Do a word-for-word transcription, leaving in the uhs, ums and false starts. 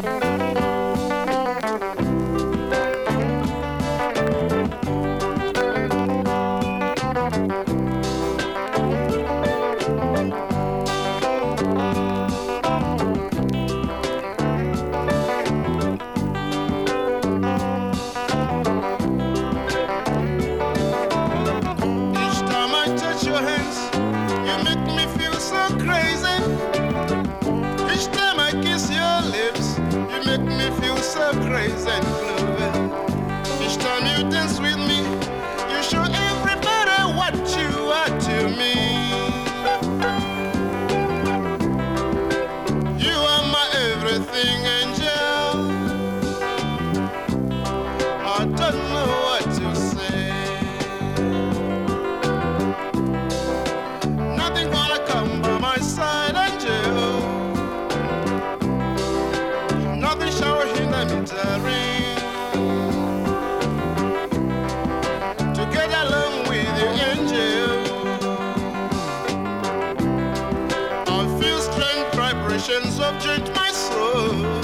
Crazy and blue. Each time you dance with me, you show everybody what you are to me. You are my everything, angel. I don't know what to say. Nothing gonna come by my side, angel. Nothing shall hinder me, darling, to get along with you, angel. I feel strange vibrations of joy to my soul.